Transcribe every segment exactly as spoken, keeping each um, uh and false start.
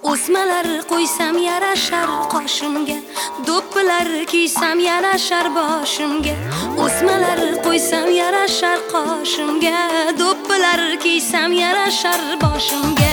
O'smalar qo'ysam yarashar qoshimga, do'ppilar kiysam yarashar boshimga. O'smalar qo'ysam yarashar qoshimga, do'ppilar kiysam yarashar boshimga.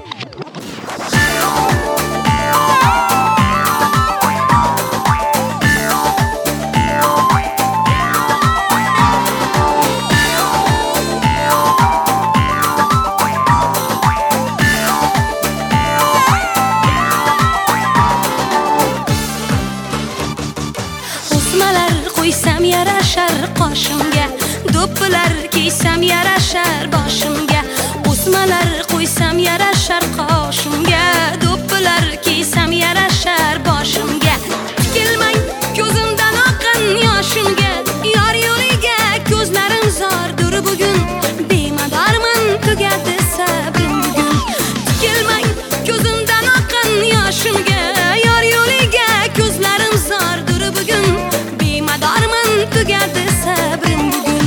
O'smalar qo'ysam yarashar qoshimga, do'ppilar kiysam yarashar boshimga. O'smalar qo'ysam yarashar qoshimga, do'ppilar kiysam yarashar boshimga. Tikilmang ko'zimdan oqqan yoshimga, yor yo'liga ko'zlarim zordir bugun. Bemadorman tugadi sabrim bugun. Tikilmang ko'zimdan oqqan yoshimga, yor yo'liga ko'zlarim zordir bugun. Bemadorman tugadi sabrim bugun.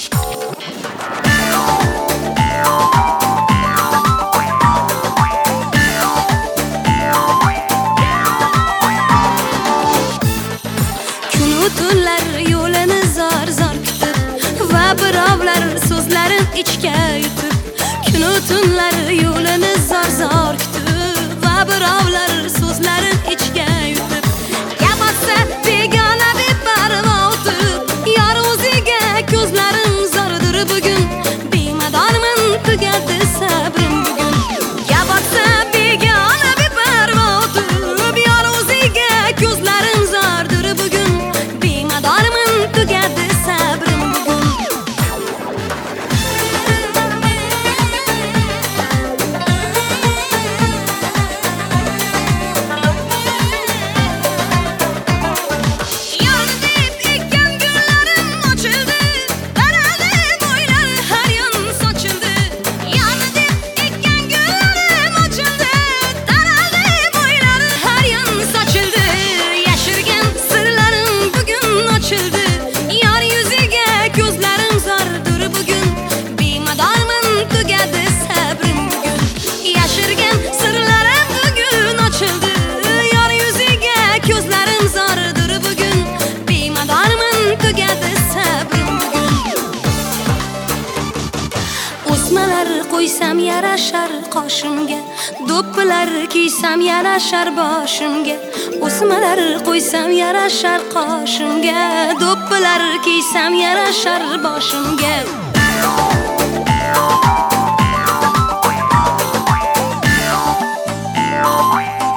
Kunu tunlar yo'lini zor zor kutib va birovlar so'zlarin ichga yutib. Kunu tunlar yo'lini zor zor kutib va birovlar so'zlarin ichga yutib. Gapatsa begona beparvo o'tib, yor o'ziga ko'zlarim zordir bugun. Bemadorman tugadi sabrim bugun. Gapatsa begona beparvo o'tib, yor o'ziga ko'zlarim zordir bugun. Bemadorman tugadi sabrim bugun. Yor deb ekkan gullarim ochildi, darali bo'ylar har yon sochildi. Yor deb ekkan gullarim ochildi, darali bo'ylar har yon sochildi. Yashirgan sirlarim bugun ochildi, yor yuziga ko'zlarim zordir bugun. Bemadorman tugadi sabrim bugun. Yashirgan sirlarim bugun ochildi, yor yuziga ko'zlarim zordir bugun. Bemadorman tugadi sabrim bugun. O'smalar qo'ysam yarashar qoshimga, do'ppilar kiysam yarashar boshimga. O'smalar qo'ysam yarashar qoshimga, do'ppilar kiysam yarashar boshimga.